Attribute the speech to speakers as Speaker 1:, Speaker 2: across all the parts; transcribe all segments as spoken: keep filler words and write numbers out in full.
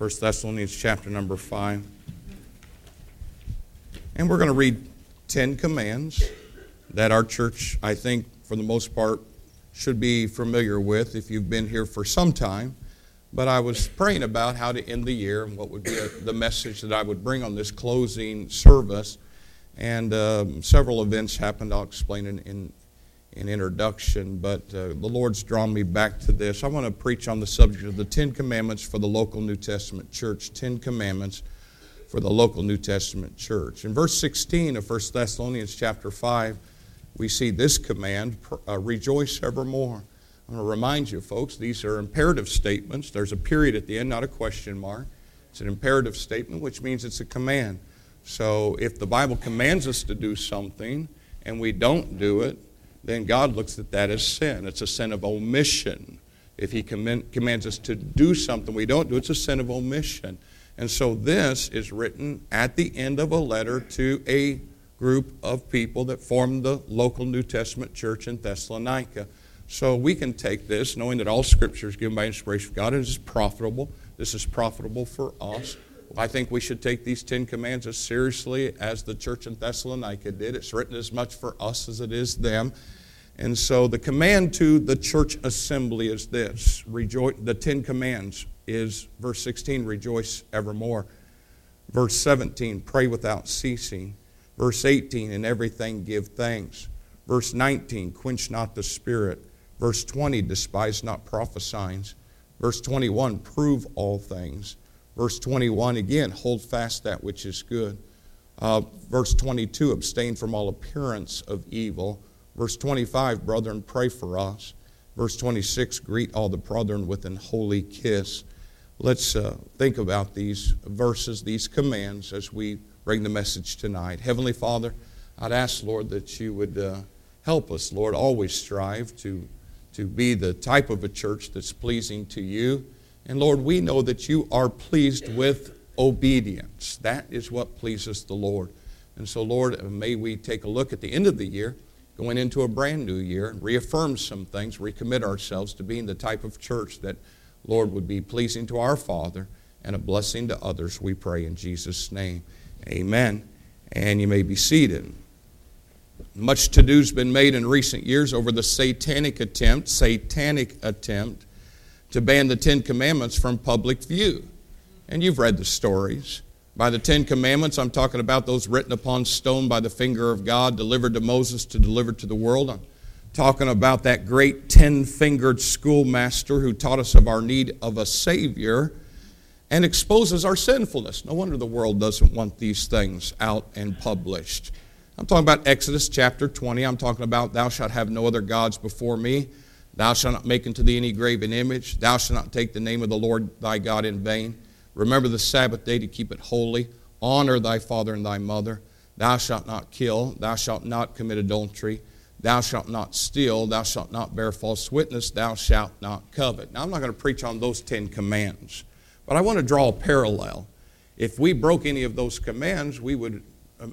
Speaker 1: First Thessalonians chapter number five. And we're going to read ten commands that our church, I think, for the most part, should be familiar with if you've been here for some time. But I was praying about how to end the year and what would be a, the message that I would bring on this closing service. And um, several events happened. I'll explain in, in, in introduction. But uh, the Lord's drawn me back to this. I want to preach on the subject of the Ten Commandments for the local New Testament church. Ten Commandments for the local New Testament church. In verse sixteen of First Thessalonians chapter five, we see this command, uh, rejoice evermore. I'm going to remind you, folks, these are imperative statements. There's a period at the end, not a question mark. It's an imperative statement, which means it's a command. So if the Bible commands us to do something and we don't do it, then God looks at that as sin. It's a sin of omission. If He command, commands us to do something we don't do, it's a sin of omission. And so this is written at the end of a letter to a group of people that formed the local New Testament church in Thessalonica. So we can take this, knowing that all Scripture is given by inspiration of God, and this is profitable. This is profitable for us. I think we should take these Ten Commands as seriously as the church in Thessalonica did. It's written as much for us as it is them. And so the command to the church assembly is this. Rejoice. The Ten Commands is, verse sixteen, rejoice evermore. Verse seventeen, pray without ceasing. Verse eighteen, in everything give thanks. Verse nineteen, quench not the spirit. Verse twenty, despise not prophesying. Verse twenty-one, prove all things. Verse twenty-one, again, hold fast that which is good. Uh, verse twenty-two, abstain from all appearance of evil. Verse twenty-five, brethren, pray for us. Verse twenty-six, greet all the brethren with an holy kiss. Let's uh, think about these verses, these commands, as we bring the message tonight. Heavenly Father, I'd ask, Lord, that you would uh, help us, Lord, always strive to, to be the type of a church that's pleasing to you. And Lord, we know that you are pleased with obedience. That is what pleases the Lord. And so, Lord, may we take a look at the end of the year, going into a brand new year, and reaffirm some things, recommit ourselves to being the type of church that, Lord, would be pleasing to our Father and a blessing to others, we pray in Jesus' name. Amen. And you may be seated. Much to-do's been made in recent years over the satanic attempt, satanic attempt to ban the Ten Commandments from public view. And you've read the stories. By the Ten Commandments, I'm talking about those written upon stone by the finger of God, delivered to Moses to deliver to the world. I'm talking about that great ten-fingered schoolmaster who taught us of our need of a Savior and exposes our sinfulness. No wonder the world doesn't want these things out and published. I'm talking about Exodus chapter twenty. I'm talking about thou shalt have no other gods before me. Thou shalt not make unto thee any graven image. Thou shalt not take the name of the Lord thy God in vain. Remember the Sabbath day to keep it holy. Honor thy father and thy mother. Thou shalt not kill. Thou shalt not commit adultery. Thou shalt not steal. Thou shalt not bear false witness. Thou shalt not covet. Now, I'm not going to preach on those Ten Commands, but I want to draw a parallel. If we broke any of those commands, we would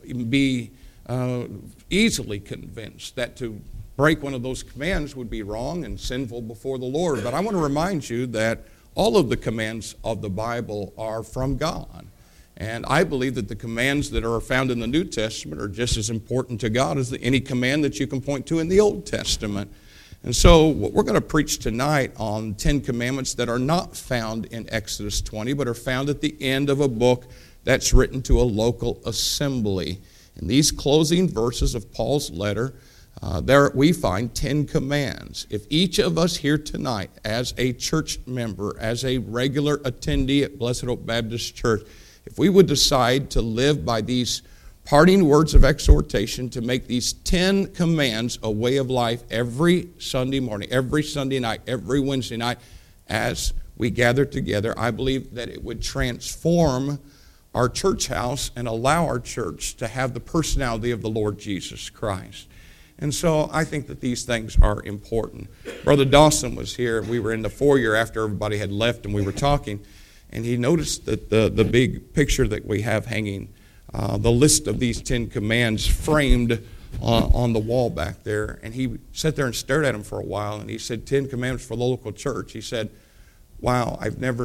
Speaker 1: be uh, easily convinced that to break one of those commands would be wrong and sinful before the Lord. But I want to remind you that all of the commands of the Bible are from God. And I believe that the commands that are found in the New Testament are just as important to God as any command that you can point to in the Old Testament. And so we're going to preach tonight on Ten Commandments that are not found in Exodus twenty, but are found at the end of a book that's written to a local assembly. In these closing verses of Paul's letter, Uh, there we find ten commands. If each of us here tonight, as a church member, as a regular attendee at Blessed Hope Baptist Church, if we would decide to live by these parting words of exhortation, to make these ten commands a way of life every Sunday morning, every Sunday night, every Wednesday night, as we gather together, I believe that it would transform our church house and allow our church to have the personality of the Lord Jesus Christ. And so I think that these things are important. Brother Dawson was here. We were in the foyer after everybody had left, and we were talking. And he noticed that the, the big picture that we have hanging, uh, the list of these Ten Commands framed on, on the wall back there. And he sat there and stared at them for a while. And he said, Ten Commandments for the local church. He said, wow, I've never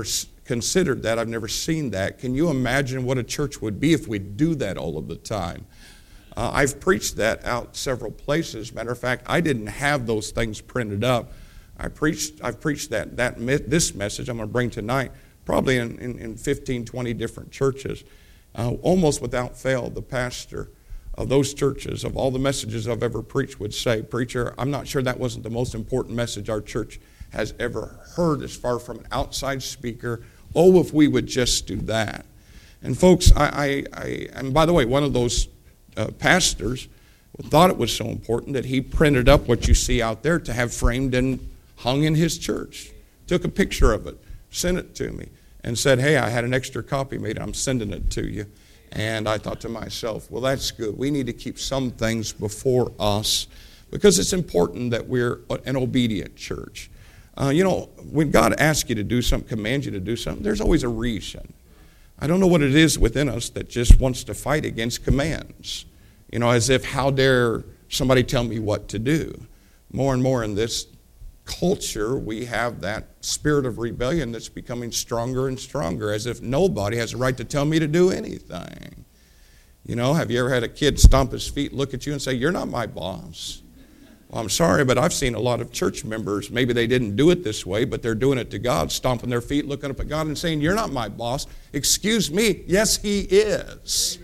Speaker 1: considered that. I've never seen that. Can you imagine what a church would be if we do that all of the time? Uh, I've preached that out several places. Matter of fact, I didn't have those things printed up. I preached, I've preached that, that this message I'm going to bring tonight probably in, in, in fifteen, twenty different churches. Uh, almost without fail, the pastor of those churches, of all the messages I've ever preached, would say, "Preacher, I'm not sure that wasn't the most important message our church has ever heard as far from an outside speaker. Oh, if we would just do that." And folks, I, I, I and by the way, one of those uh, pastors thought it was so important that he printed up what you see out there to have framed and hung in his church. Took a picture of it, sent it to me, and said, "Hey, I had an extra copy made. I'm sending it to you." And I thought to myself, well, that's good. We need to keep some things before us because it's important that we're an obedient church. Uh, you know, when God asks you to do something, commands you to do something, there's always a reason. I don't know what it is within us that just wants to fight against commands. You know, as if, how dare somebody tell me what to do? More and more in this culture, we have that spirit of rebellion that's becoming stronger and stronger, as if nobody has a right to tell me to do anything. You know, have you ever had a kid stomp his feet, look at you and say, "You're not my boss"? Well, I'm sorry, but I've seen a lot of church members, maybe they didn't do it this way, but they're doing it to God, stomping their feet, looking up at God and saying, "You're not my boss." Excuse me, yes, He is.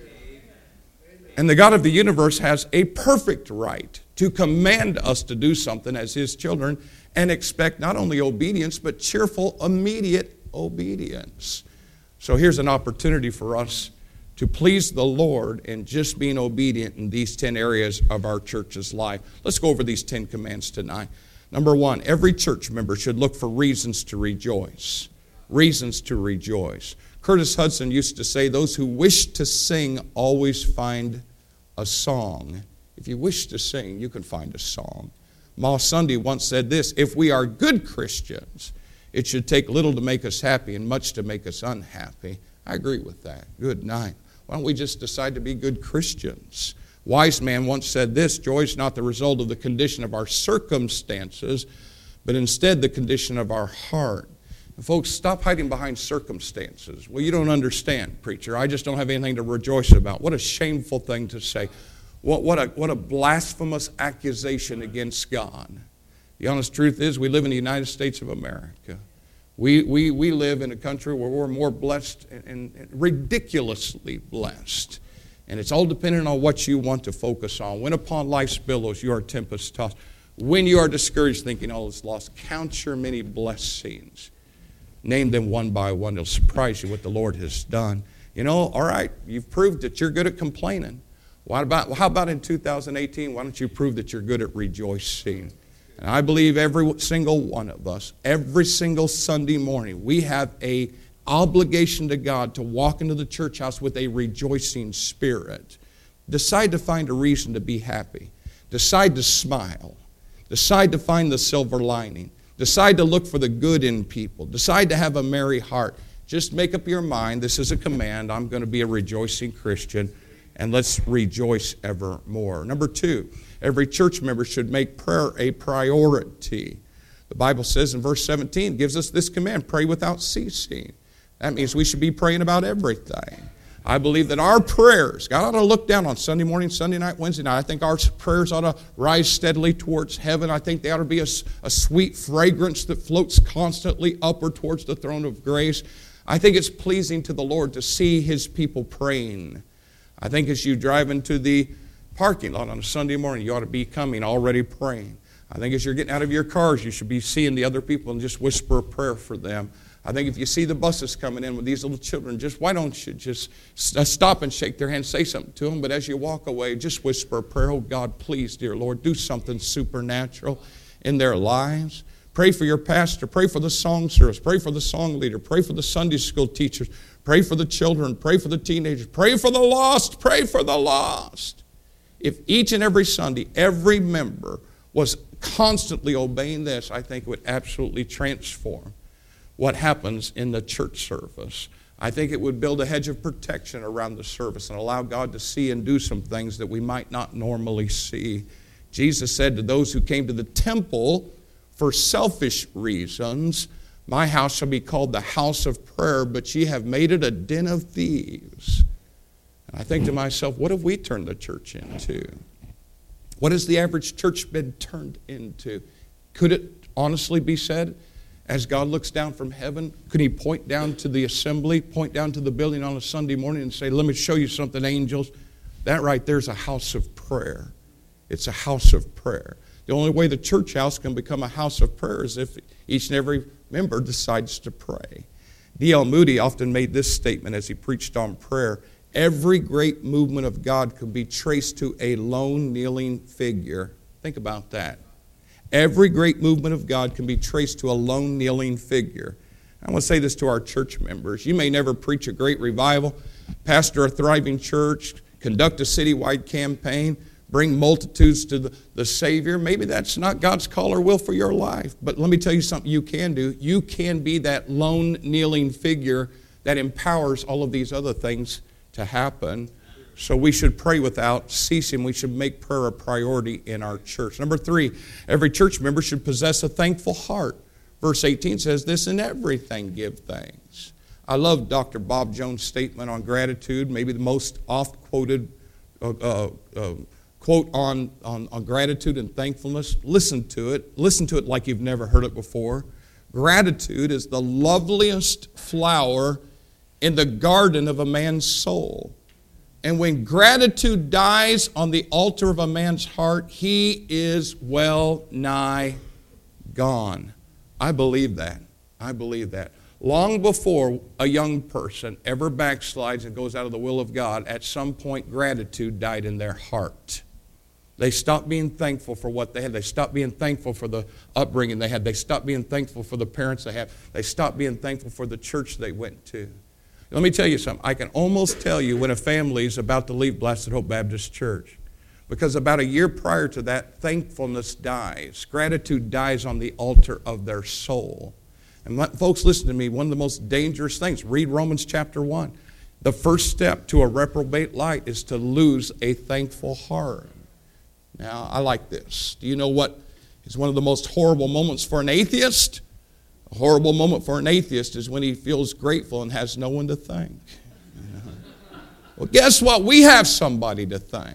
Speaker 1: And the God of the universe has a perfect right to command us to do something as His children and expect not only obedience, but cheerful, immediate obedience. So here's an opportunity for us to please the Lord in just being obedient in these ten areas of our church's life. Let's go over these ten commands tonight. Number one, every church member should look for reasons to rejoice. Reasons to rejoice. Curtis Hudson used to say, "Those who wish to sing always find a song." If you wish to sing, you can find a song. Ma Sunday once said this, "If we are good Christians, it should take little to make us happy and much to make us unhappy." I agree with that. Good night. Why don't we just decide to be good Christians? Wise man once said this, "Joy is not the result of the condition of our circumstances, but instead the condition of our heart." And folks, stop hiding behind circumstances. "Well, you don't understand, preacher. I just don't have anything to rejoice about." What a shameful thing to say. What, what, a, what a blasphemous accusation against God. The honest truth is we live in the United States of America. We, we, we live in a country where we're more blessed and, and, and ridiculously blessed. And it's all dependent on what you want to focus on. When upon life's billows you are tempest tossed. When you are discouraged thinking all is lost, count your many blessings. Name them one by one. It'll surprise you what the Lord has done. You know, all right, you've proved that you're good at complaining. What about, how about in two thousand eighteen, why don't you prove that you're good at rejoicing? And I believe every single one of us, every single Sunday morning, we have a obligation to God to walk into the church house with a rejoicing spirit. Decide to find a reason to be happy. Decide to smile. Decide to find the silver lining. Decide to look for the good in people. Decide to have a merry heart. Just make up your mind, this is a command, I'm going to be a rejoicing Christian. And let's rejoice evermore. Number two, every church member should make prayer a priority. The Bible says in verse seventeen, gives us this command, pray without ceasing. That means we should be praying about everything. I believe that our prayers, God ought to look down on Sunday morning, Sunday night, Wednesday night. I think our prayers ought to rise steadily towards heaven. I think they ought to be a, a sweet fragrance that floats constantly upward towards the throne of grace. I think it's pleasing to the Lord to see His people praying. I think as you drive into the parking lot on a Sunday morning, you ought to be coming already praying. I think as you're getting out of your cars, you should be seeing the other people and just whisper a prayer for them. I think if you see the buses coming in with these little children, just why don't you just stop and shake their hand, say something to them, but as you walk away, just whisper a prayer. "Oh God, please, dear Lord, do something supernatural in their lives." Pray for your pastor. Pray for the song service. Pray for the song leader. Pray for the Sunday school teachers. Pray for the children. Pray for the teenagers. Pray for the lost. Pray for the lost. If each and every Sunday, every member was constantly obeying this, I think it would absolutely transform what happens in the church service. I think it would build a hedge of protection around the service and allow God to see and do some things that we might not normally see. Jesus said to those who came to the temple for selfish reasons, My house shall be called the house of prayer, but ye have made it a den of thieves. And I think to myself, what have we turned the church into? What has the average church been turned into? Could it honestly be said, as God looks down from heaven, could he point down to the assembly, point down to the building on a Sunday morning and say, let me show you something, angels? That right there is a house of prayer. It's a house of prayer. The only way the church house can become a house of prayer is if each and every member decides to pray. D L Moody often made this statement as he preached on prayer. Every great movement of God can be traced to a lone kneeling figure. Think about that. Every great movement of God can be traced to a lone kneeling figure. I want to say this to our church members. You may never preach a great revival, pastor a thriving church, conduct a citywide campaign, bring multitudes to the, the Savior. Maybe that's not God's call or will for your life. But let me tell you something you can do. You can be that lone kneeling figure that empowers all of these other things to happen. So we should pray without ceasing. We should make prayer a priority in our church. Number three, every church member should possess a thankful heart. Verse eighteen says this, in everything give thanks. I love Doctor Bob Jones' statement on gratitude, maybe the most oft-quoted uh, uh, uh, quote on, on, on gratitude and thankfulness. Listen to it. Listen to it like you've never heard it before. Gratitude is the loveliest flower in the garden of a man's soul. And when gratitude dies on the altar of a man's heart, he is well nigh gone. I believe that. I believe that. Long before a young person ever backslides and goes out of the will of God, at some point gratitude died in their heart. They stopped being thankful for what they had. They stopped being thankful for the upbringing they had. They stopped being thankful for the parents they had. They stopped being thankful for the church they went to. Let me tell you something. I can almost tell you when a family is about to leave Blessed Hope Baptist Church. Because about a year prior to that, thankfulness dies. Gratitude dies on the altar of their soul. And let, folks, listen to me. One of the most dangerous things, read Romans chapter one. The first step to a reprobate light is to lose a thankful heart. Now, I like this. Do you know what is one of the most horrible moments for an atheist? A horrible moment for an atheist is when he feels grateful and has no one to thank. You know? Well, guess what? We have somebody to thank.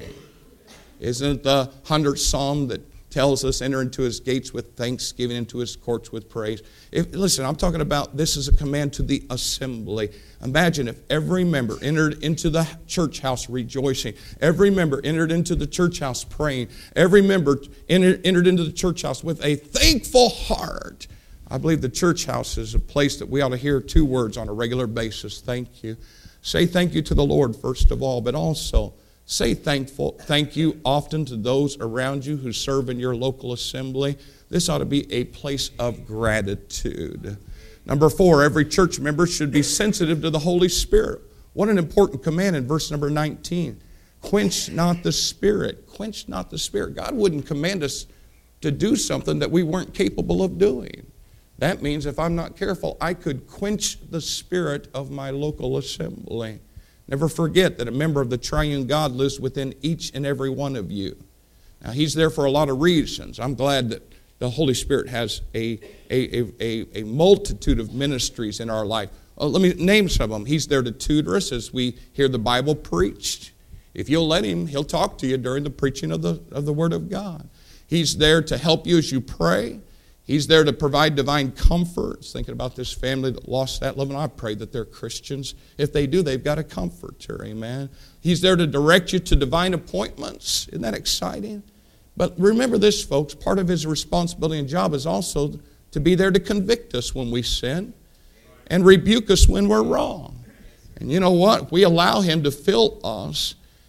Speaker 1: Isn't it the hundredth Psalm that tells us, enter into his gates with thanksgiving, into his courts with praise? If, listen, I'm talking about this is a command to the assembly. Imagine if every member entered into the church house rejoicing. Every member entered into the church house praying. Every member entered, entered into the church house with a thankful heart. I believe the church house is a place that we ought to hear two words on a regular basis. Thank you. Say thank you to the Lord first of all, but also say thankful, thank you often to those around you who serve in your local assembly. This ought to be a place of gratitude. Number four, every church member should be sensitive to the Holy Spirit. What an important command in verse number nineteen. Quench not the Spirit. Quench not the Spirit. God wouldn't command us to do something that we weren't capable of doing. That means if I'm not careful, I could quench the spirit of my local assembly. Never forget that a member of the triune God lives within each and every one of you. Now, he's there for a lot of reasons. I'm glad that the Holy Spirit has a, a, a, a multitude of ministries in our life. Well, let me name some of them. He's there to tutor us as we hear the Bible preached. If you'll let him, he'll talk to you during the preaching of the, of the Word of God. He's there to help you as you pray. He's there to provide divine comfort. Thinking about this family that lost that loved one. I pray that they're Christians. If they do, they've got a comforter. Amen. He's there to direct you to divine appointments. Isn't that exciting? But remember this, folks. Part of his responsibility and job is also to be there to convict us when we sin and rebuke us when we're wrong. And you know what? We allow him to fill us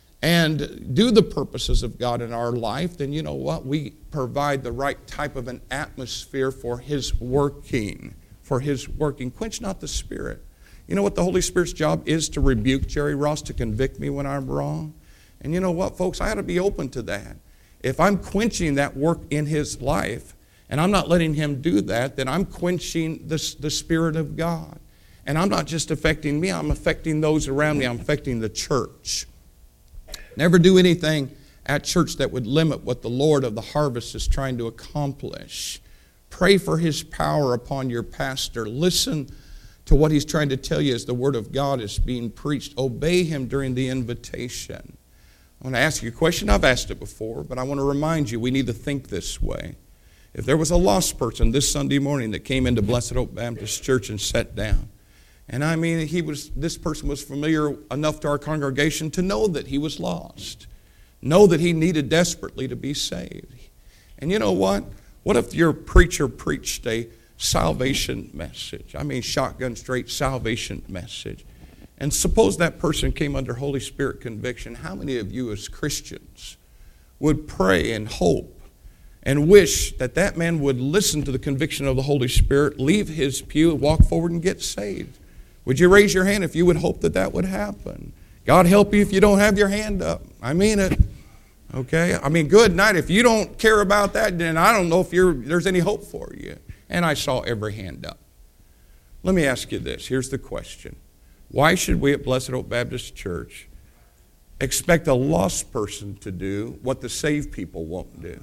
Speaker 1: and do the purposes of God in our life, then you know what? We provide the right type of an atmosphere for his working, for his working. Quench not the Spirit. You know what the Holy Spirit's job is? To rebuke Jerry Ross, to convict me when I'm wrong. And you know what, folks? I ought to be open to that. If I'm quenching that work in his life, and I'm not letting him do that, then I'm quenching the, the Spirit of God. And I'm not just affecting me, I'm affecting those around me, I'm affecting the church. Never do anything at church that would limit what the Lord of the harvest is trying to accomplish. Pray for his power upon your pastor. Listen to what he's trying to tell you as the word of God is being preached. Obey him during the invitation. I want to ask you a question. I've asked it before, but I want to remind you we need to think this way. If there was a lost person this Sunday morning that came into Blessed Hope Baptist Church and sat down, and I mean, he was this person was familiar enough to our congregation to know that he was lost, know that he needed desperately to be saved. And you know what? What if your preacher preached a salvation message? I mean, shotgun straight salvation message. And suppose that person came under Holy Spirit conviction. How many of you as Christians would pray and hope and wish that that man would listen to the conviction of the Holy Spirit, leave his pew, walk forward and get saved? Would you raise your hand if you would hope that that would happen? God help you if you don't have your hand up. I mean it. Okay? I mean, good night. If you don't care about that, then I don't know if you're, there's any hope for you. And I saw every hand up. Let me ask you this. Here's the question. Why should we at Blessed Hope Baptist Church expect a lost person to do what the saved people won't do?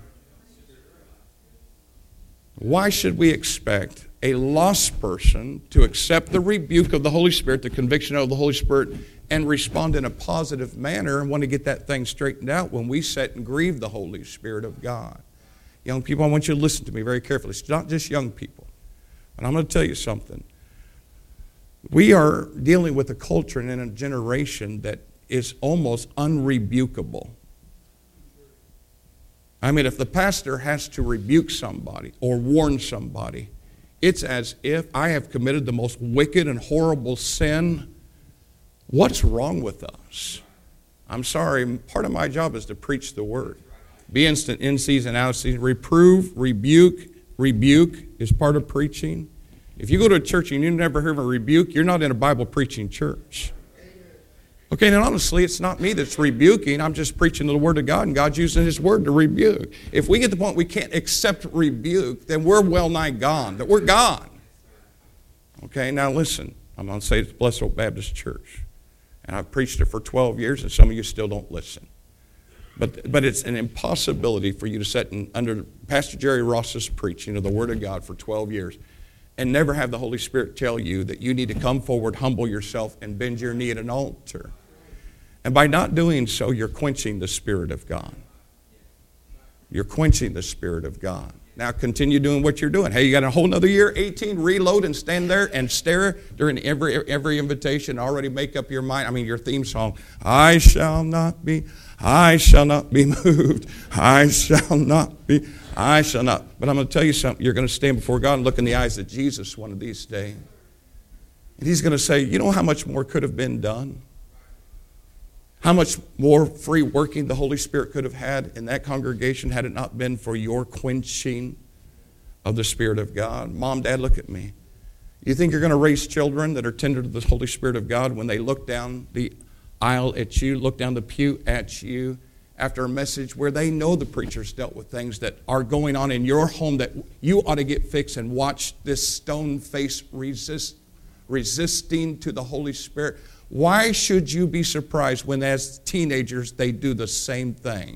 Speaker 1: Why should we expect a lost person to accept the rebuke of the Holy Spirit, the conviction of the Holy Spirit, and respond in a positive manner and want to get that thing straightened out when we sit and grieve the Holy Spirit of God? Young people, I want you to listen to me very carefully. It's not just young people. But I'm going to tell you something. We are dealing with a culture and in a generation that is almost unrebukable. I mean, if the pastor has to rebuke somebody or warn somebody, it's as if I have committed the most wicked and horrible sin. What's wrong with us? I'm sorry, part of my job is to preach the word. Be instant, in season, out of season. Reprove, rebuke. Rebuke is part of preaching. If you go to a church and you never hear of a rebuke, you're not in a Bible preaching church. Okay, and honestly, it's not me that's rebuking. I'm just preaching the Word of God, and God's using His Word to rebuke. If we get to the point we can't accept rebuke, then we're well nigh gone, that we're gone. Okay, now listen. I'm going to say it's Blessed Hope Baptist Church. And I've preached it for twelve years, and some of you still don't listen. But but it's an impossibility for you to sit in, under Pastor Jerry Ross's preaching of the Word of God for twelve years and never have the Holy Spirit tell you that you need to come forward, humble yourself, and bend your knee at an altar. And by not doing so, you're quenching the Spirit of God. You're quenching the Spirit of God. Now continue doing what you're doing. Hey, you got a whole nother year, eighteen, reload and stand there and stare during every every invitation. Already make up your mind. I mean, your theme song, I shall not be, I shall not be moved. I shall not be, I shall not. But I'm going to tell you something. You're going to stand before God and look in the eyes of Jesus one of these days. And He's going to say, you know how much more could have been done? How much more free working the Holy Spirit could have had in that congregation had it not been for your quenching of the Spirit of God? Mom, Dad, look at me. You think you're going to raise children that are tender to the Holy Spirit of God when they look down the aisle at you, look down the pew at you after a message where they know the preacher's dealt with things that are going on in your home that you ought to get fixed, and watch this stone face resist, resisting to the Holy Spirit? Why should you be surprised when as teenagers they do the same thing?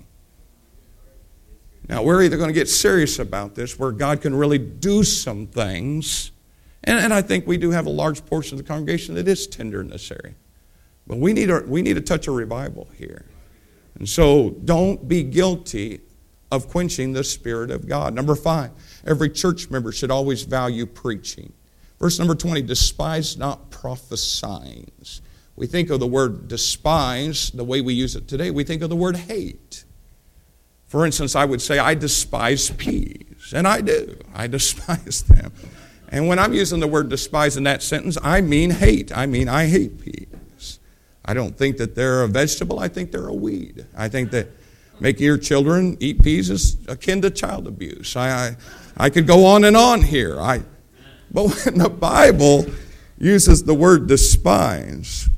Speaker 1: Now, we're either going to get serious about this, where God can really do some things, and, and I think we do have a large portion of the congregation that is tender in this area. But we need a, we need a touch of revival here. And so don't be guilty of quenching the Spirit of God. Number five, every church member should always value preaching. Verse number twenty, despise not prophesying. We think of the word despise the way we use it today. We think of the word hate. For instance, I would say, I despise peas. And I do. I despise them. And when I'm using the word despise in that sentence, I mean hate. I mean I hate peas. I don't think that they're a vegetable. I think they're a weed. I think that making your children eat peas is akin to child abuse. I, I, I could go on and on here. I, but when the Bible uses the word despise,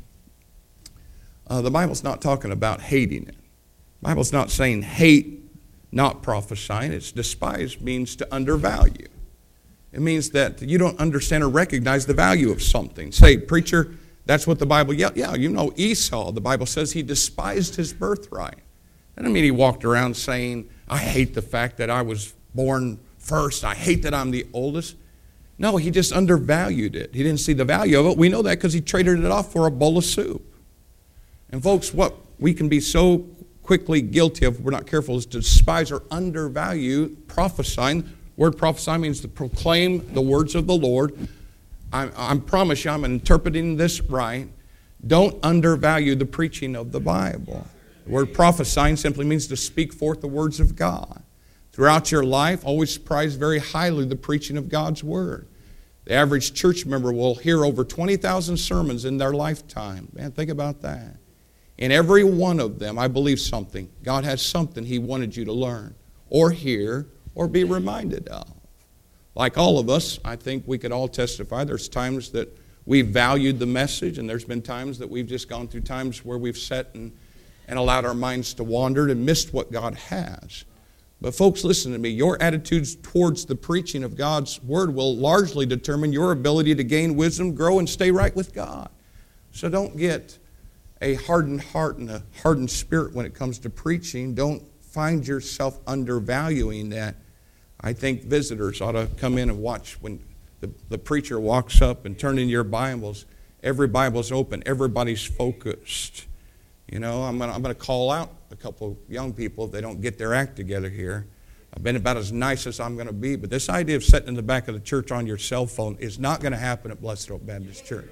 Speaker 1: Uh, the Bible's not talking about hating it. The Bible's not saying hate, not prophesying. It's despise means to undervalue. It means that you don't understand or recognize the value of something. Say, preacher, that's what the Bible, yeah, yeah, you know Esau, the Bible says he despised his birthright. That doesn't mean he walked around saying, I hate the fact that I was born first. I hate that I'm the oldest. No, he just undervalued it. He didn't see the value of it. We know that because he traded it off for a bowl of soup. And folks, what we can be so quickly guilty of if we're not careful is to despise or undervalue prophesying. The word prophesy means to proclaim the words of the Lord. I, I promise you, I'm interpreting this right. Don't undervalue the preaching of the Bible. The word prophesying simply means to speak forth the words of God. Throughout your life, always prize very highly the preaching of God's Word. The average church member will hear over twenty thousand sermons in their lifetime. Man, think about that. In every one of them, I believe something. God has something He wanted you to learn or hear or be reminded of. Like all of us, I think we could all testify. There's times that we've valued the message, and there's been times that we've just gone through times where we've sat and, and allowed our minds to wander and missed what God has. But folks, listen to me. Your attitudes towards the preaching of God's Word will largely determine your ability to gain wisdom, grow, and stay right with God. So don't get a hardened heart and a hardened spirit when it comes to preaching. Don't find yourself undervaluing that. I think visitors ought to come in and watch when the, the preacher walks up and turn in your Bibles. Every Bible's open. Everybody's focused. You know, I'm going I'm to call out a couple young people if they don't get their act together here. I've been about as nice as I'm going to be, but this idea of sitting in the back of the church on your cell phone is not going to happen at Blessed Hope Baptist Church.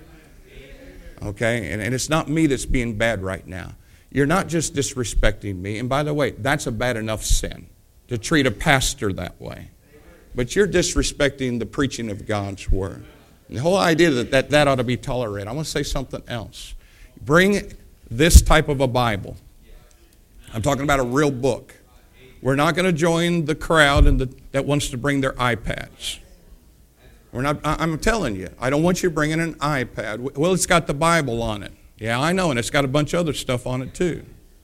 Speaker 1: Okay? And, and it's not me that's being bad right now. You're not just disrespecting me. And by the way, that's a bad enough sin, to treat a pastor that way. But you're disrespecting the preaching of God's Word. And the whole idea that that, that ought to be tolerated. I want to say something else. Bring this type of a Bible. I'm talking about a real book. We're not going to join the crowd in the, that wants to bring their iPads. We're not. I'm telling you, I don't want you bringing an iPad. Well, it's got the Bible on it. Yeah, I know, and it's got a bunch of other stuff on it too.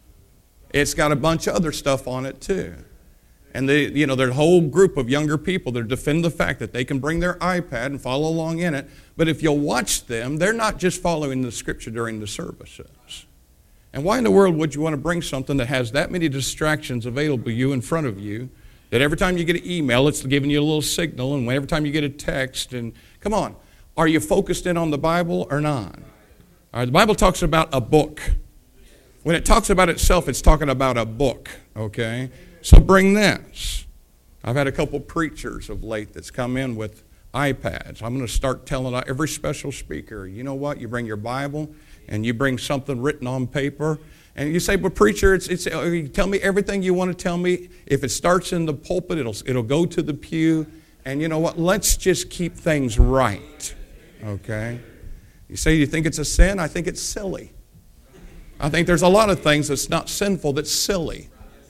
Speaker 1: It's got a bunch of other stuff on it too. And they, you know, there's a whole group of younger people that defend the fact that they can bring their iPad and follow along in it. But if you'll watch them, they're not just following the Scripture during the services. And why in the world would you want to bring something that has that many distractions available to you in front of you, that every time you get an email, it's giving you a little signal, and every time you get a text, and come on, are you focused in on the Bible or not? All right, the Bible talks about a book. When it talks about itself, it's talking about a book, okay? So bring this. I've had a couple preachers of late that's come in with iPads. I'm going to start telling every special speaker, you know what, you bring your Bible, and you bring something written on paper, and you say, but preacher, it's, it's, you tell me everything you want to tell me. If it starts in the pulpit, it'll, it'll go to the pew, and you know what, let's just keep things right, okay? You say you think it's a sin? I think it's silly. I think there's a lot of things that's not sinful that's silly,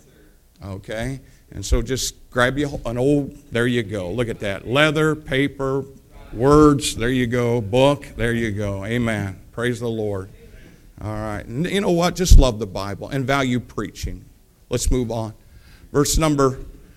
Speaker 1: okay? And so just grab you an old, there you go, look at that, leather, paper, words, there you go, book, there you go, amen. Praise the Lord. All right. And you know what? Just love the Bible and value preaching. Let's move on. Verse number,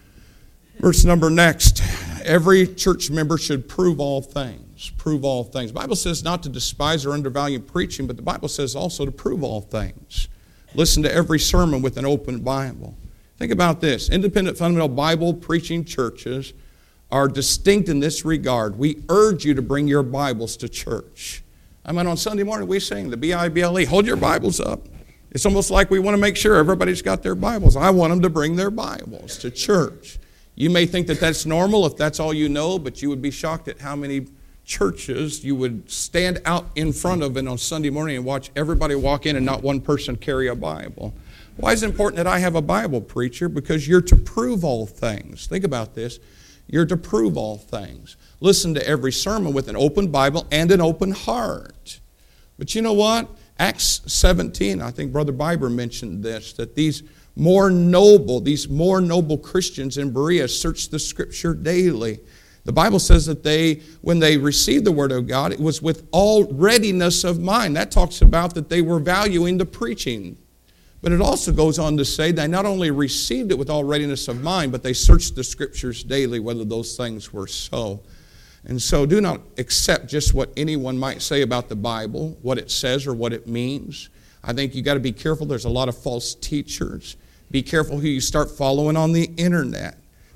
Speaker 1: verse number next. Every church member should prove all things. Prove all things. The Bible says not to despise or undervalue preaching, but the Bible says also to prove all things. Listen to every sermon with an open Bible. Think about this. Independent fundamental Bible preaching churches are distinct in this regard. We urge you to bring your Bibles to church. I mean, on Sunday morning, we sing the B I B L E, hold your Bibles up. It's almost like we want to make sure everybody's got their Bibles. I want them to bring their Bibles to church. You may think that that's normal if that's all you know, but you would be shocked at how many churches you would stand out in front of and on Sunday morning and watch everybody walk in and not one person carry a Bible. Why is it important that I have a Bible, preacher? Because you're to prove all things. Think about this. You're to prove all things. Listen to every sermon with an open Bible and an open heart. But you know what? Acts seventeen, I think Brother Biber mentioned this, that these more noble, these more noble Christians in Berea searched the Scripture daily. The Bible says that they, when they received the Word of God, it was with all readiness of mind. That talks about that they were valuing the preaching. But it also goes on to say they not only received it with all readiness of mind, but they searched the Scriptures daily, whether those things were so. And so do not accept just what anyone might say about the Bible, what it says or what it means. I think you've got to be careful. There's a lot of false teachers. Be careful who you start following on the internet.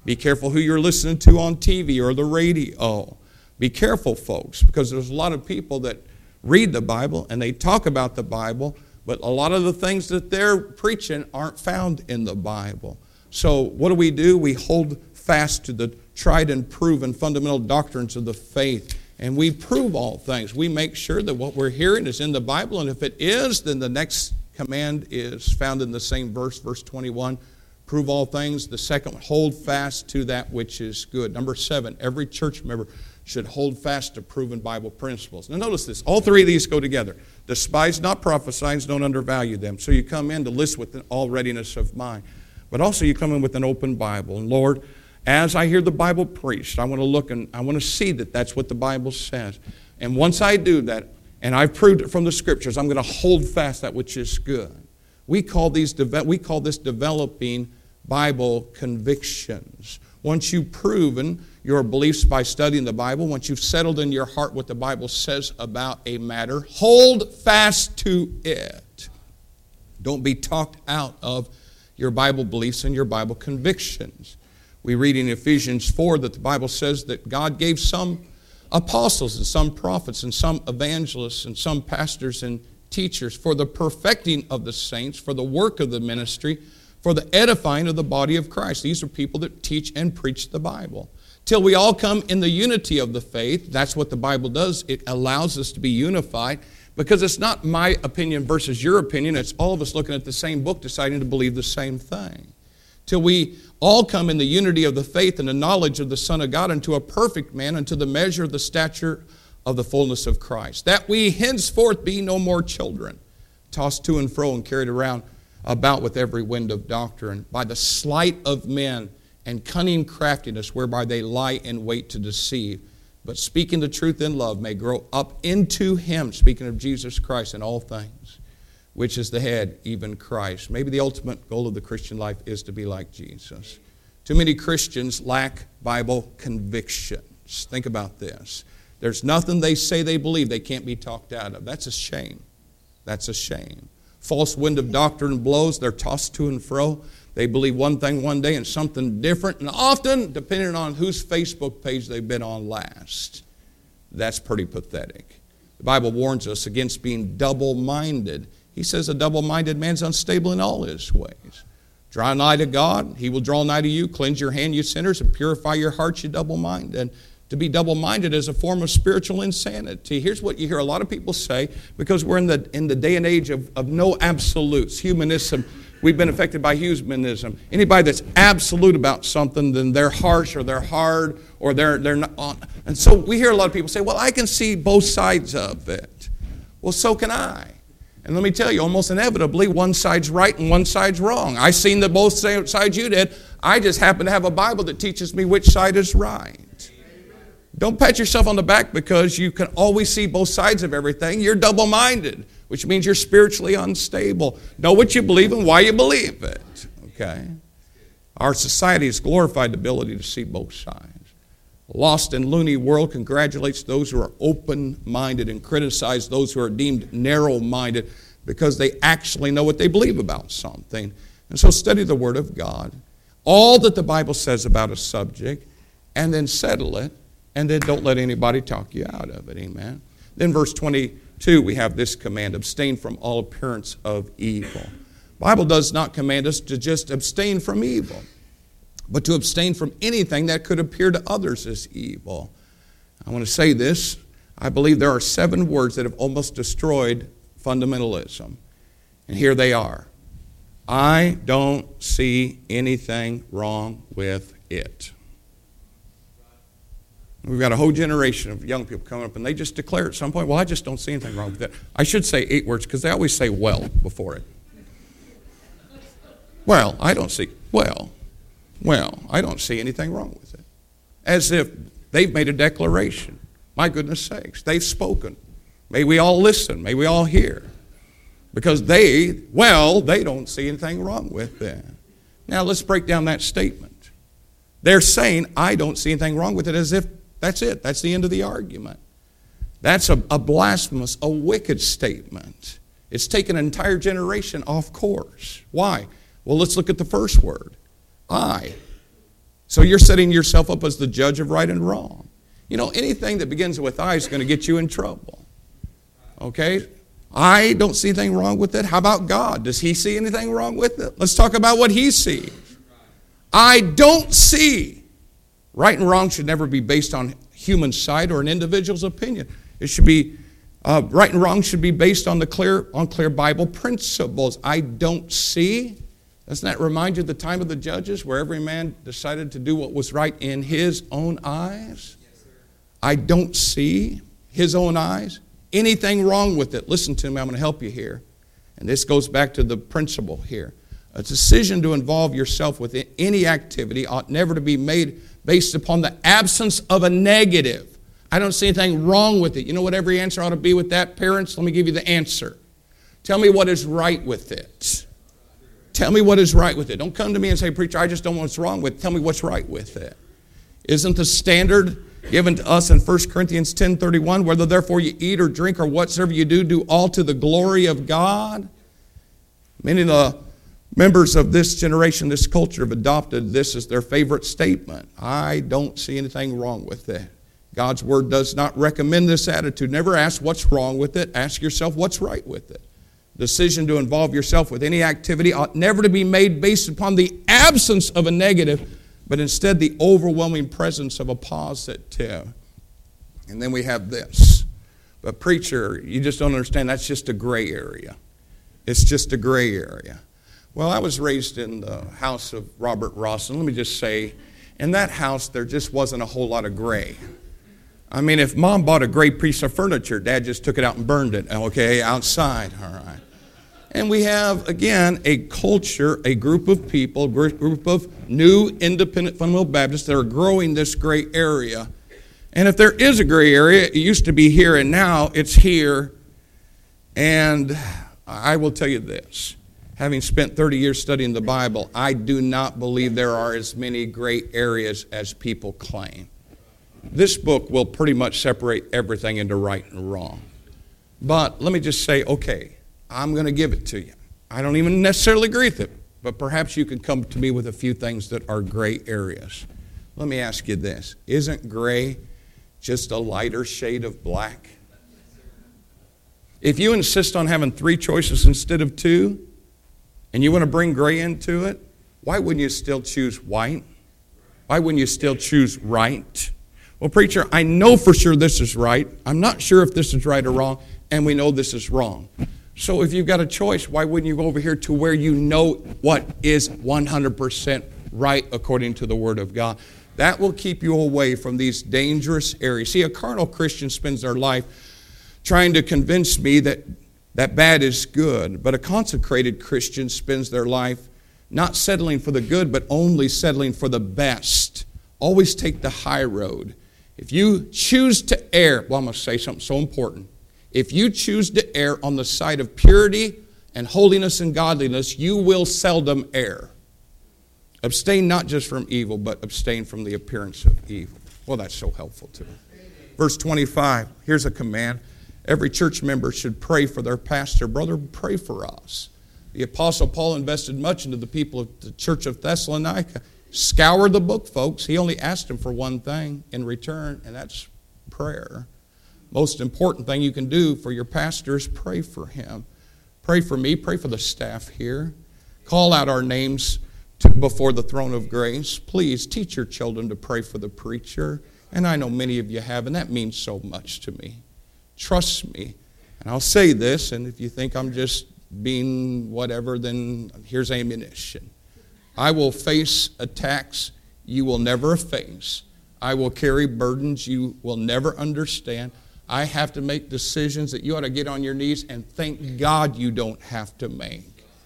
Speaker 1: Be careful who you're listening to on T V or the radio. Be careful, folks, because there's a lot of people that read the Bible and they talk about the Bible, but a lot of the things that they're preaching aren't found in the Bible. So what do we do? We hold fast to the tried and proven fundamental doctrines of the faith, and we prove all things. We make sure that what we're hearing is in the Bible, and if it is, then the next command is found in the same verse, verse twenty-one. Prove all things. The second one, hold fast to that which is good. Number seven, every church member should hold fast to proven Bible principles. Now notice this, all three of these go together. Despise not prophesying, don't undervalue them. So you come in to listen with all readiness of mind. But also you come in with an open Bible. And Lord, as I hear the Bible preached, I want to look and I want to see that that's what the Bible says. And once I do that, and I've proved it from the Scriptures, I'm going to hold fast that which is good. We call these we call this developing Bible convictions. Once you've proven your beliefs by studying the Bible, once you've settled in your heart what the Bible says about a matter, hold fast to it. Don't be talked out of your Bible beliefs and your Bible convictions. We read in Ephesians four that the Bible says that God gave some apostles and some prophets and some evangelists and some pastors and teachers for the perfecting of the saints, for the work of the ministry, for the edifying of the body of Christ. These are people that teach and preach the Bible. Till we all come in the unity of the faith. That's what the Bible does. It allows us to be unified because it's not my opinion versus your opinion. It's all of us looking at the same book deciding to believe the same thing. Till we all come in the unity of the faith and the knowledge of the Son of God unto a perfect man, unto the measure of the stature of the fullness of Christ. That we henceforth be no more children, tossed to and fro and carried around about with every wind of doctrine, by the sleight of men and cunning craftiness whereby they lie in wait to deceive. But speaking the truth in love may grow up into Him, speaking of Jesus Christ in all things, which is the head, even Christ. Maybe the ultimate goal of the Christian life is to be like Jesus. Too many Christians lack Bible convictions. Think about this. There's nothing they say they believe they can't be talked out of. That's a shame. That's a shame. False wind of doctrine blows. They're tossed to and fro. They believe one thing one day and something different, and often depending on whose Facebook page they've been on last. That's pretty pathetic. The Bible warns us against being double-minded. He says a double-minded man's unstable in all his ways. Draw nigh to God, He will draw nigh to you. Cleanse your hand, you sinners, and purify your hearts, you double-minded. And to be double-minded is a form of spiritual insanity. Here's what you hear a lot of people say, because we're in the in the day and age of, of no absolutes, humanism. We've been affected by humanism. Anybody that's absolute about something, then they're harsh or they're hard or they're they're not on. And so we hear a lot of people say, well, I can see both sides of it. Well, so can I. And let me tell you, almost inevitably, one side's right and one side's wrong. I've seen the both sides you did. I just happen to have a Bible that teaches me which side is right. Don't pat yourself on the back because you can always see both sides of everything. You're double-minded, which means you're spiritually unstable. Know what you believe and why you believe it. Okay? Our society has glorified the ability to see both sides. A lost and loony world congratulates those who are open-minded and criticizes those who are deemed narrow-minded because they actually know what they believe about something. And so study the Word of God, all that the Bible says about a subject, and then settle it. And then don't let anybody talk you out of it. Amen. Then verse twenty-two, we have this command, abstain from all appearance of evil. The Bible does not command us to just abstain from evil, but to abstain from anything that could appear to others as evil. I want to say this. I believe there are seven words that have almost destroyed fundamentalism. And here they are. I don't see anything wrong with it. We've got a whole generation of young people coming up, and they just declare at some point, well, I just don't see anything wrong with it. I should say eight words because they always say well before it. Well, I don't see, well, well, I don't see anything wrong with it. As if they've made a declaration. My goodness sakes, they've spoken. May we all listen. May we all hear. Because they, well, they don't see anything wrong with it. Now, let's break down that statement. They're saying, I don't see anything wrong with it, as if that's it. That's the end of the argument. That's a, a blasphemous, a wicked statement. It's taken an entire generation off course. Why? Well, let's look at the first word. I. So you're setting yourself up as the judge of right and wrong. You know, anything that begins with I is going to get you in trouble. Okay? I don't see anything wrong with it. How about God? Does he see anything wrong with it? Let's talk about what he sees. I don't see. Right and wrong should never be based on human sight or an individual's opinion. It should be, uh, right and wrong should be based on the clear, on clear Bible principles. I don't see. Doesn't that remind you of the time of the judges where every man decided to do what was right in his own eyes? Yes, I don't see his own eyes. Anything wrong with it? Listen to me, I'm going to help you here. And this goes back to the principle here. A decision to involve yourself with any activity ought never to be made based upon the absence of a negative. I don't see anything wrong with it. You know what every answer ought to be with that, parents? Let me give you the answer. Tell me what is right with it. Tell me what is right with it. Don't come to me and say, preacher, I just don't know what's wrong with it. Tell me what's right with it. Isn't the standard given to us in First Corinthians ten thirty-one, whether therefore you eat or drink or whatsoever you do, do all to the glory of God? Many of the members of this generation, this culture, have adopted this as their favorite statement. I don't see anything wrong with it. God's Word does not recommend this attitude. Never ask what's wrong with it. Ask yourself what's right with it. Decision to involve yourself with any activity ought never to be made based upon the absence of a negative, but instead the overwhelming presence of a positive. And then we have this. But preacher, you just don't understand, that's just a gray area. It's just a gray area. Well, I was raised in the house of Robert Ross, and let me just say, in that house there just wasn't a whole lot of gray. I mean, if Mom bought a gray piece of furniture, Dad just took it out and burned it, okay, outside, all right. And we have, again, a culture, a group of people, a group of new independent fundamental Baptists that are growing this gray area. And if there is a gray area, it used to be here and now it's here. And I will tell you this, having spent thirty years studying the Bible, I do not believe there are as many gray areas as people claim. This book will pretty much separate everything into right and wrong. But let me just say, okay, I'm going to give it to you. I don't even necessarily agree with it, but perhaps you can come to me with a few things that are gray areas. Let me ask you this. Isn't gray just a lighter shade of black? If you insist on having three choices instead of two, and you want to bring gray into it, why wouldn't you still choose white? Why wouldn't you still choose right? Well, preacher, I know for sure this is right. I'm not sure if this is right or wrong, and we know this is wrong. So if you've got a choice, why wouldn't you go over here to where you know what is one hundred percent right according to the Word of God? That will keep you away from these dangerous areas. See, a carnal Christian spends their life trying to convince me that, that bad is good, but a consecrated Christian spends their life not settling for the good, but only settling for the best. Always take the high road. If you choose to err, well, I'm going to say something so important. If you choose to err on the side of purity and holiness and godliness, you will seldom err. Abstain not just from evil, but abstain from the appearance of evil. Well, that's so helpful too. Verse twenty-five, here's a command. Every church member should pray for their pastor. Brother, pray for us. The Apostle Paul invested much into the people of the church of Thessalonica. Scour the book, folks. He only asked them for one thing in return, and that's prayer. Most important thing you can do for your pastor is pray for him. Pray for me. Pray for the staff here. Call out our names to, before the throne of grace. Please teach your children to pray for the preacher. And I know many of you have, and that means so much to me. Trust me. And I'll say this, and if you think I'm just being whatever, then here's ammunition. I will face attacks you will never face. I will carry burdens you will never understand. I have to make decisions that you ought to get on your knees and thank God you don't have to make.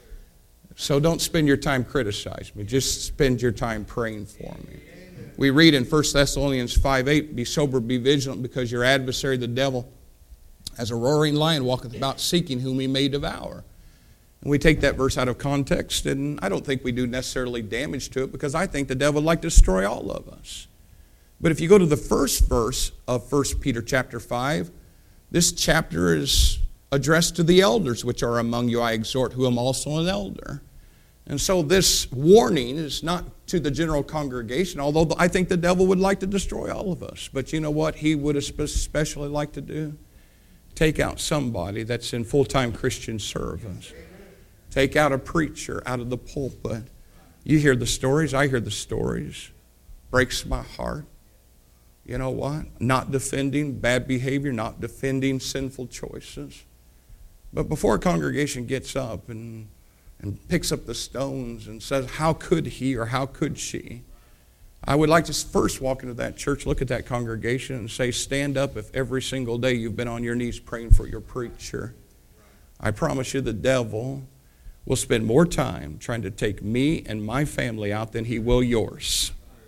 Speaker 1: So don't spend your time criticizing me. Just spend your time praying for me. We read in First Thessalonians five eight, be sober, be vigilant, because your adversary, the devil, as a roaring lion, walketh about seeking whom he may devour. And we take that verse out of context, and I don't think we do necessarily damage to it, because I think the devil would like to destroy all of us. But if you go to the first verse of First Peter chapter five, this chapter is addressed to the elders which are among you, I exhort, who am also an elder. And so this warning is not to the general congregation, although I think the devil would like to destroy all of us. But you know what he would especially like to do? Take out somebody that's in full-time Christian service. Take out a preacher out of the pulpit. You hear the stories, I hear the stories. Breaks my heart. You know what? Not defending bad behavior, not defending sinful choices. But before a congregation gets up and, and picks up the stones and says, how could he or how could she? I would like to first walk into that church, look at that congregation and say, stand up if every single day you've been on your knees praying for your preacher. I promise you the devil will spend more time trying to take me and my family out than he will yours.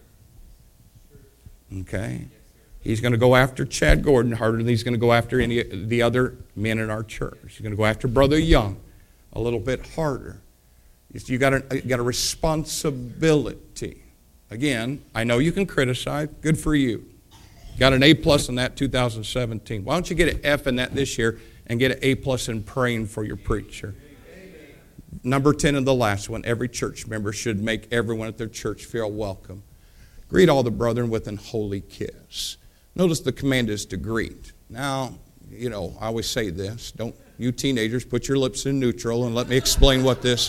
Speaker 1: Okay? He's going to go after Chad Gordon harder than he's going to go after any of the other men in our church. He's going to go after Brother Young a little bit harder. You got a, you got a responsibility. Again, I know you can criticize. Good for you. Got an A plus in that two thousand seventeen. Why don't you get an F in that this year and get an A plus in praying for your preacher? Number ten and the last one, every church member should make everyone at their church feel welcome. Greet all the brethren with an holy kiss. Notice the command is to greet. Now, you know, I always say this. Don't, you teenagers, put your lips in neutral and let me explain what this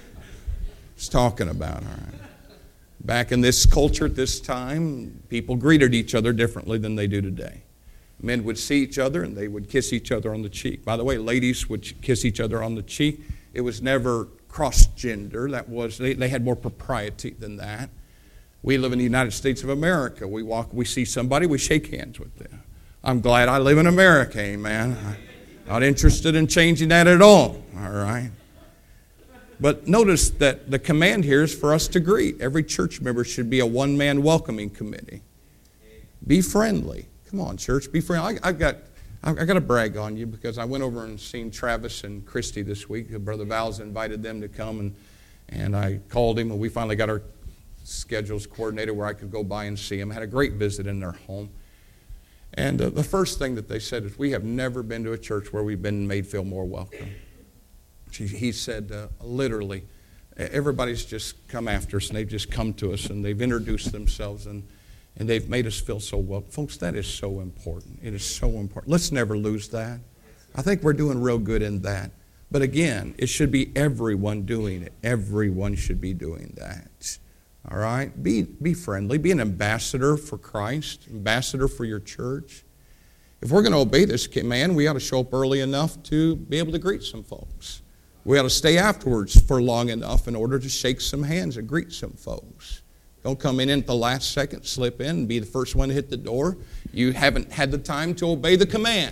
Speaker 1: is talking about. All right. Back in this culture at this time, people greeted each other differently than they do today. Men would see each other and they would kiss each other on the cheek. By the way, ladies would kiss each other on the cheek. It was never cross-gender. That was, they, they had more propriety than that. We live in the United States of America. We walk, we see somebody, we shake hands with them. I'm glad I live in America, amen. I'm not interested in changing that at all, all right? But notice that the command here is for us to greet. Every church member should be a one-man welcoming committee. Be friendly. Come on, church, be friendly. I, I've got, I got to brag on you because I went over and seen Travis and Christy this week. Brother Val's invited them to come, and, and I called him, and we finally got our schedules coordinated where I could go by and see him. I had a great visit in their home. And uh, the first thing that they said is, we have never been to a church where we've been made feel more welcome. She, he said, uh, literally, everybody's just come after us, and they've just come to us, and they've introduced themselves, and, and they've made us feel so well. Folks, that is so important. It is so important. Let's never lose that. I think we're doing real good in that. But again, it should be everyone doing it. Everyone should be doing that. All right? Be, be friendly. Be an ambassador for Christ, ambassador for your church. If we're going to obey this command, we ought to show up early enough to be able to greet some folks. We ought to stay afterwards for long enough in order to shake some hands and greet some folks. Don't come in at the last second, slip in, and be the first one to hit the door. You haven't had the time to obey the command.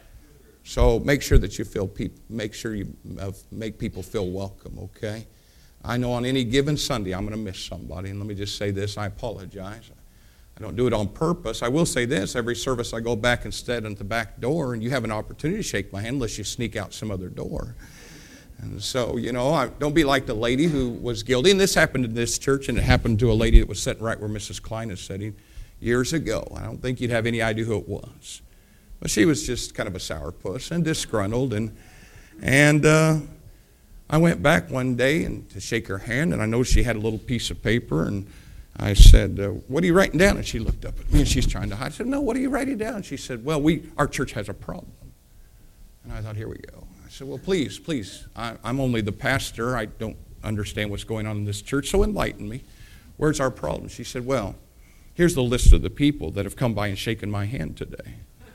Speaker 1: So make sure that you feel people, make sure you make people feel welcome, okay? I know on any given Sunday I'm going to miss somebody, and let me just say this, I apologize. I don't do it on purpose. I will say this, every service I go back instead at the back door, and you have an opportunity to shake my hand unless you sneak out some other door. And so, you know, I, don't be like the lady who was guilty. And this happened in this church, and it happened to a lady that was sitting right where Missus Klein is sitting years ago. I don't think you'd have any idea who it was. But she was just kind of a sourpuss and disgruntled. And and uh, I went back one day and to shake her hand, and I noticed she had a little piece of paper. And I said, uh, what are you writing down? And she looked up at me, and she's trying to hide. I said, no, what are you writing down? She said, well, we our church has a problem. And I thought, here we go. I said, well, please, please, I, I'm only the pastor. I don't understand what's going on in this church, so enlighten me. Where's our problem? She said, well, here's the list of the people that have come by and shaken my hand today.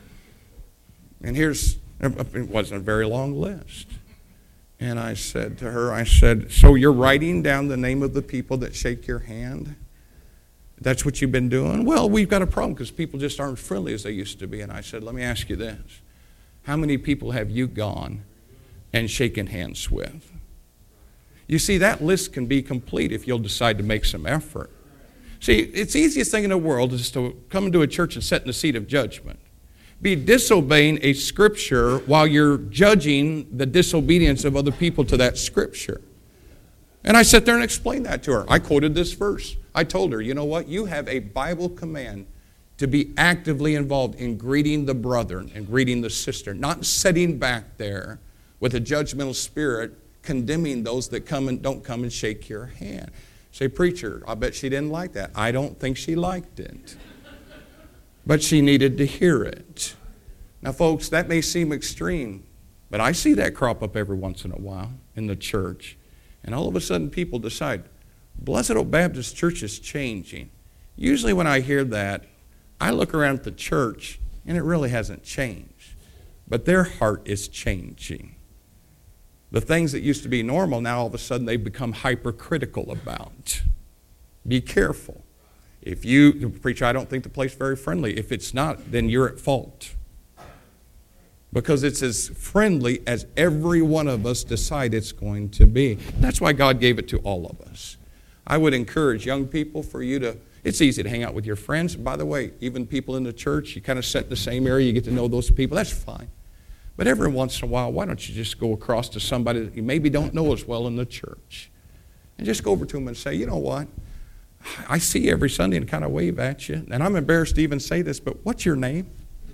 Speaker 1: And here's, it wasn't a very long list. And I said to her, I said, so you're writing down the name of the people that shake your hand? That's what you've been doing? Well, we've got a problem because people just aren't friendly as they used to be. And I said, let me ask you this. How many people have you gone and shaken hands with? You see, that list can be complete if you'll decide to make some effort. See, it's the easiest thing in the world is to come into a church and sit in the seat of judgment. Be disobeying a scripture while you're judging the disobedience of other people to that scripture. And I sat there and explained that to her. I quoted this verse. I told her, you know what? You have a Bible command to be actively involved in greeting the brethren and greeting the sister, not sitting back there with a judgmental spirit condemning those that come and don't come and shake your hand. Say, preacher, I bet she didn't like that. I don't think she liked it. But she needed to hear it. Now, folks, that may seem extreme, but I see that crop up every once in a while in the church. And all of a sudden people decide, Blessed Oak Baptist Church is changing. Usually when I hear that, I look around at the church and it really hasn't changed. But their heart is changing. The things that used to be normal, now all of a sudden they become hypercritical about. Be careful. If you, preacher, I don't think the place is very friendly. If it's not, then you're at fault. Because it's as friendly as every one of us decide it's going to be. That's why God gave it to all of us. I would encourage young people for you to, it's easy to hang out with your friends. By the way, even people in the church, you kind of sit in the same area, you get to know those people, that's fine. But every once in a while, why don't you just go across to somebody that you maybe don't know as well in the church? And just go over to them and say, you know what? I see you every Sunday and kind of wave at you. And I'm embarrassed to even say this, but what's your name?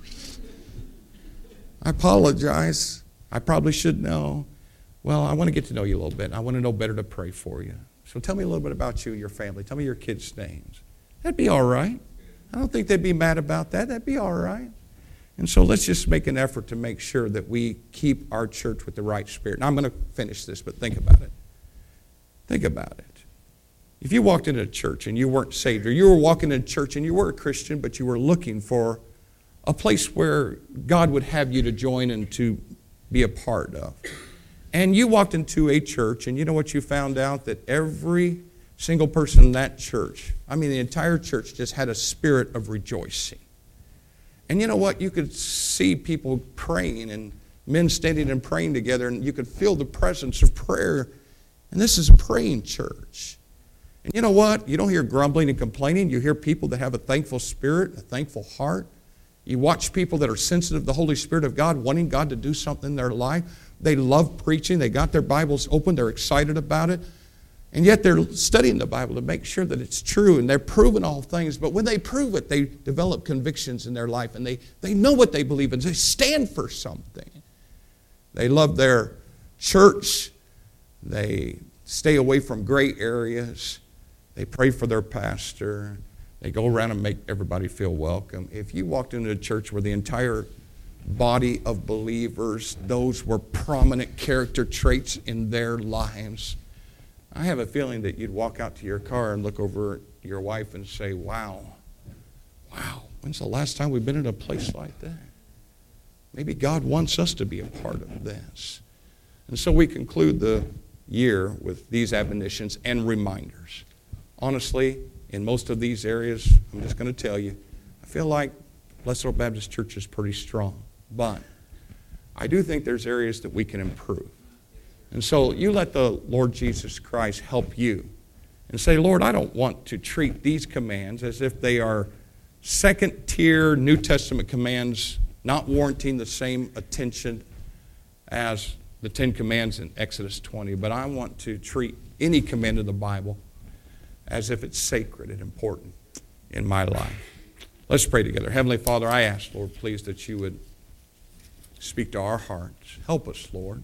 Speaker 1: I apologize. I probably should know. Well, I want to get to know you a little bit. I want to know better to pray for you. So tell me a little bit about you, your family. Tell me your kids' names. That'd be all right. I don't think they'd be mad about that. That'd be all right. And so let's just make an effort to make sure that we keep our church with the right spirit. Now, I'm going to finish this, but think about it. Think about it. If you walked into a church and you weren't saved, or you were walking into church and you were a Christian, but you were looking for a place where God would have you to join and to be a part of. And you walked into a church, and you know what you found out? That every single person in that church, I mean the entire church, just had a spirit of rejoicing. And you know what? You could see people praying and men standing and praying together, and you could feel the presence of prayer. And this is a praying church. And you know what? You don't hear grumbling and complaining. You hear people that have a thankful spirit, a thankful heart. You watch people that are sensitive to the Holy Spirit of God, wanting God to do something in their life. They love preaching. They got their Bibles open. They're excited about it. And yet they're studying the Bible to make sure that it's true. And they're proving all things. But when they prove it, they develop convictions in their life. And they, they know what they believe in. They stand for something. They love their church. They stay away from gray areas. They pray for their pastor. They go around and make everybody feel welcome. If you walked into a church where the entire body of believers, those were prominent character traits in their lives, I have a feeling that you'd walk out to your car and look over at your wife and say, wow, wow, when's the last time we've been in a place like that? Maybe God wants us to be a part of this. And so we conclude the year with these admonitions and reminders. Honestly, in most of these areas, I'm just going to tell you, I feel like Blessed Oak Baptist Church is pretty strong. But I do think there's areas that we can improve. And so you let the Lord Jesus Christ help you. And say, Lord, I don't want to treat these commands as if they are second-tier New Testament commands, not warranting the same attention as the Ten Commands in Exodus twenty. But I want to treat any command of the Bible as if it's sacred and important in my life. Let's pray together. Heavenly Father, I ask, Lord, please that you would speak to our hearts. Help us, Lord.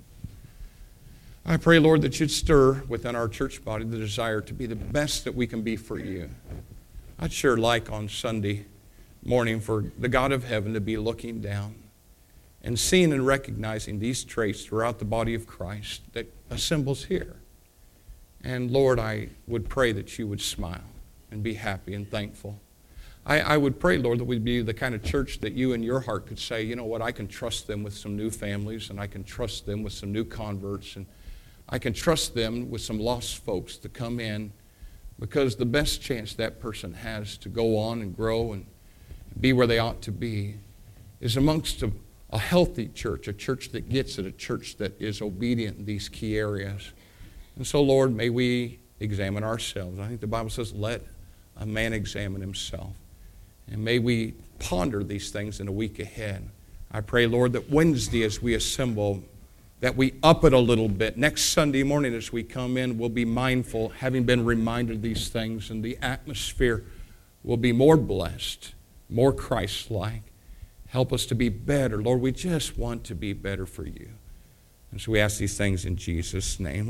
Speaker 1: I pray, Lord, that you'd stir within our church body the desire to be the best that we can be for you. I'd sure like on Sunday morning for the God of heaven to be looking down and seeing and recognizing these traits throughout the body of Christ that assembles here. And Lord, I would pray that you would smile and be happy and thankful. I, I would pray, Lord, that we'd be the kind of church that you in your heart could say, you know what, I can trust them with some new families, and I can trust them with some new converts, and I can trust them with some lost folks to come in, because the best chance that person has to go on and grow and be where they ought to be is amongst a, a healthy church, a church that gets it, a church that is obedient in these key areas. And so, Lord, may we examine ourselves. I think the Bible says, let a man examine himself. And may we ponder these things in the week ahead. I pray, Lord, that Wednesday as we assemble, that we up it a little bit. Next Sunday morning as we come in, we'll be mindful, having been reminded of these things, and the atmosphere will be more blessed, more Christ-like. Help us to be better. Lord, we just want to be better for you. And so we ask these things in Jesus' name.